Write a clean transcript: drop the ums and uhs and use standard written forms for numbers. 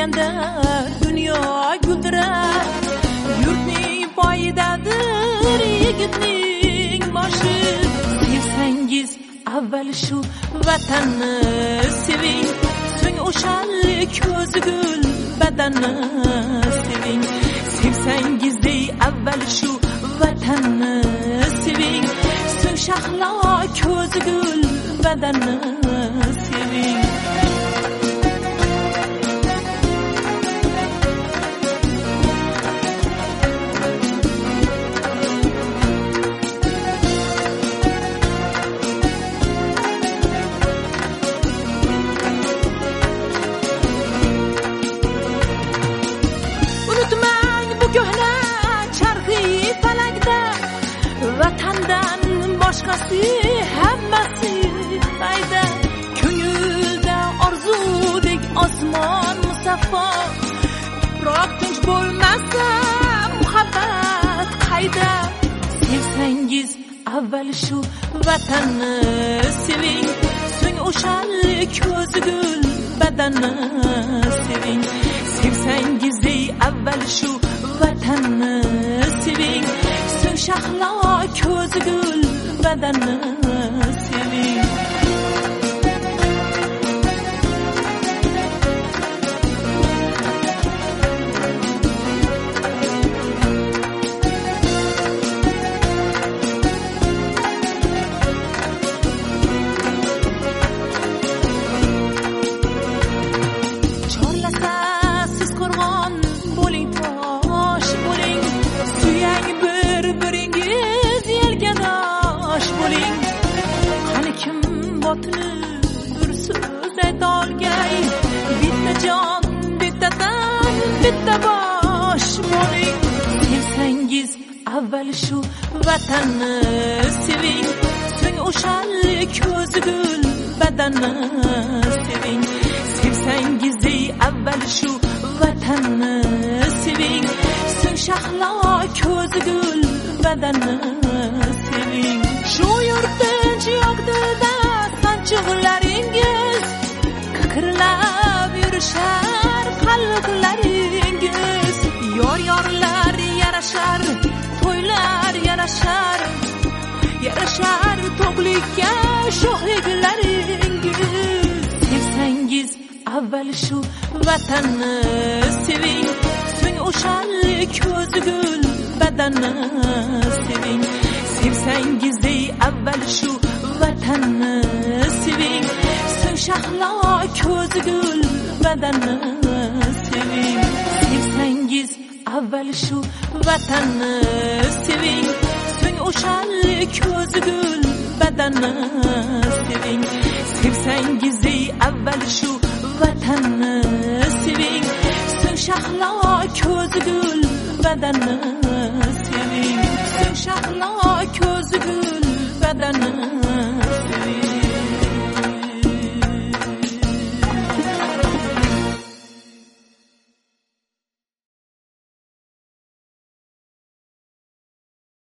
sevganda dunyo guldirar. Yurtning poyidadir yigitning boshi. Sevsangiz avval shu vatanni seving, so'ng o'sha ko'zi gul badanni seving. Sevsangiz avval shu vatanni seving, so'ng shahlo ko'zi gul badanni seving. Vatandan boshqasi hammasi qayda. Ko'ngilda orzudek osmon musaffo, tuproq tinch bo'lmasa muhabbat qayda. Sevsangiz avval shu vatanni seving, so'ng o'sha ko'zi gul badanni seving. Sevsangiz avval shu vatanni seving, so'ng shahlo ko'zi gul badanni seving. Chorlasa siz qo'rg'on bo'ling, tosh bo'ling, suyang bir-biringiz yelkadosh bo'ling. Qani kim botini bir so'z aytolgay, bitta jon, bitta tan, bitta bosh bo'ling. Sevsangiz avval shu vatanni seving, so'ng o'sha ko'zi gul badanni seving. Sevsangiz avval shu vatanni seving, so'ng shahlo ko'zi gul badanni seving. Shu yurttinch yoqdida sanchiqlaringiz, qiqirlab yurishar qalblaringiz. Yor-yorlar yarashar, to'ylar yarashar, yarashar to'qlikka sho'xliklaringiz. Sevsangiz avval shu vatanni seving, so'ng o'sha ko'zi gul badanni seving. Sevsangiz avval shu vatanni seving, so'ng shahlo ko'zi gul badanni seving. Sevsangiz avval shu vatanni seving, so'ng o'sha ko'zi gul badanni seving. Sevsangiz avval shu vatanni seving, so'ng shahlo ko'zi gul badanni seving. So'ng shahlo ko'zi gul badanni